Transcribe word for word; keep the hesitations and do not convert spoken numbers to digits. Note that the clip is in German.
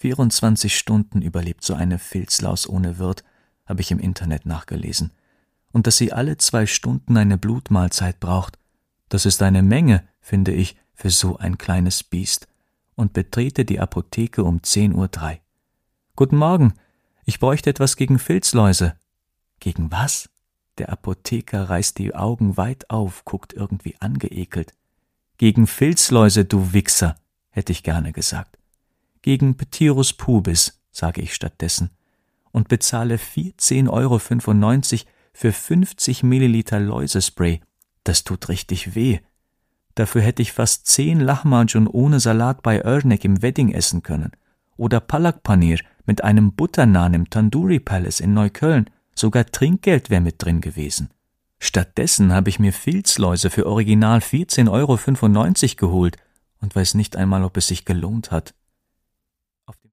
vierundzwanzig Stunden überlebt so eine Filzlaus ohne Wirt, habe ich im Internet nachgelesen. Und dass sie alle zwei Stunden eine Blutmahlzeit braucht, das ist eine Menge, finde ich, für so ein kleines Biest, und betrete die Apotheke um zehn Uhr drei. »Guten Morgen, ich bräuchte etwas gegen Filzläuse.« »Gegen was?« Der Apotheker reißt die Augen weit auf, guckt irgendwie angeekelt. »Gegen Filzläuse, du Wichser«, hätte ich gerne gesagt. »Gegen Pethyrus pubis«, sage ich stattdessen, und bezahle vierzehn Euro fünfundneunzig für fünfzig Milliliter Läusespray. Das tut richtig weh. Dafür hätte ich fast zehn Lahmacun ohne Salat bei Örnek im Wedding essen können. Oder Palak Paneer mit einem Butternaan im Tandoori Palace in Neukölln. Sogar Trinkgeld wäre mit drin gewesen. Stattdessen habe ich mir Filzläuse für original vierzehn Euro fünfundneunzig geholt und weiß nicht einmal, ob es sich gelohnt hat.